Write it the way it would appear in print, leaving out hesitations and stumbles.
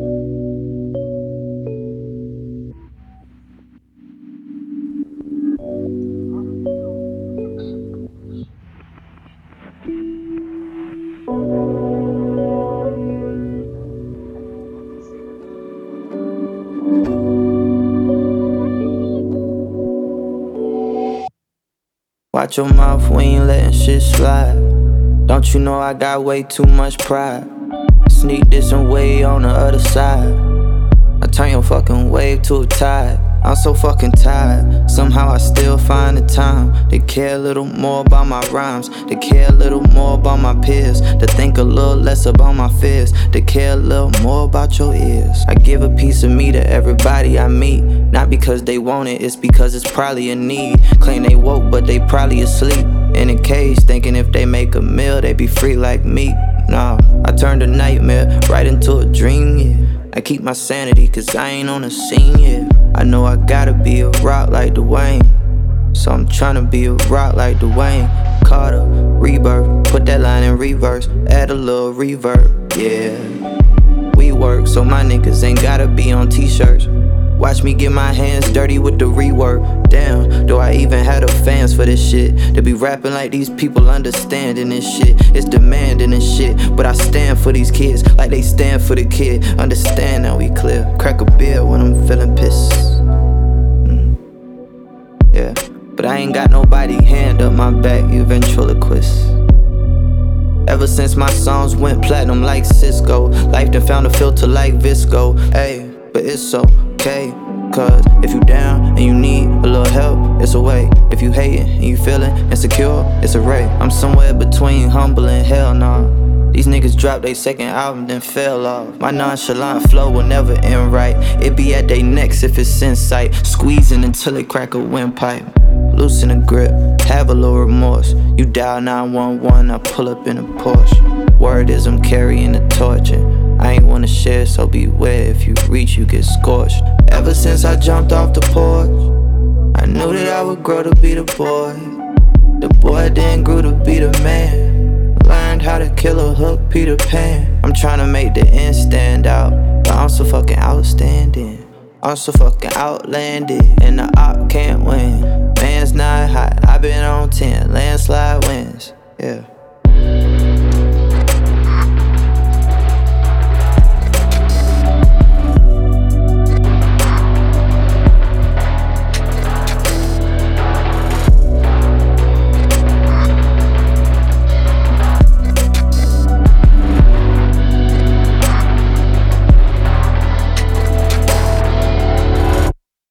Watch your mouth when you letting shit slide. Don't you know I got way too much pride? Sneak this and way on the other side. I turn your fucking wave to a tide. I'm so fucking tired. Somehow I still find the time to care a little more about my rhymes, to care a little more about my peers, to think a little less about my fears, to care a little more about your ears. I give a piece of me to everybody I meet, not because they want it, it's because it's probably a need. Claim they woke, but they probably asleep in a cage, thinking if they make a meal, they be free like me. Nah, I turned a nightmare right into a dream, yeah. I keep my sanity, cause I ain't on the scene yet. I know I gotta be a rock like Dwayne, so I'm tryna be a rock like Dwayne Carter, rebirth, put that line in reverse, add a little reverb, yeah. We work, so my niggas ain't gotta be on t-shirts. Watch me get my hands dirty with the rework. Damn, do I even have the fans for this shit? To be rapping like these people understanding this shit. It's demanding this shit, but I stand for these kids like they stand for the kid. Understand now we clear. Crack a beer when I'm feeling pissed. Yeah, but I ain't got nobody hand up my back, you ventriloquist. Ever since my songs went platinum like Cisco, life done found a filter like Visco. Ayy, but it's okay, cause if you down and you need a little help, it's a way. If you hating and you feeling insecure, it's a ray. I'm somewhere between humble and hell nah. These niggas dropped their second album, then fell off. My nonchalant flow will never end right. It be at they necks if it's in sight. Squeezing until it crack a windpipe. Loosen the grip, have a little remorse. You dial 911, I pull up in a Porsche. Word is I'm carrying the torch, and I ain't wanna share, so beware. If you reach, you get scorched. Ever since I jumped off the porch, I knew that I would grow to be the boy. The boy then grew to be the man. Learned how to kill a hook, Peter Pan. I'm tryna make the end stand out, but I'm so fucking outstanding. I'm so fucking outlandish, and the op can't win. Man's not hot, I been on 10, landslide wins, yeah.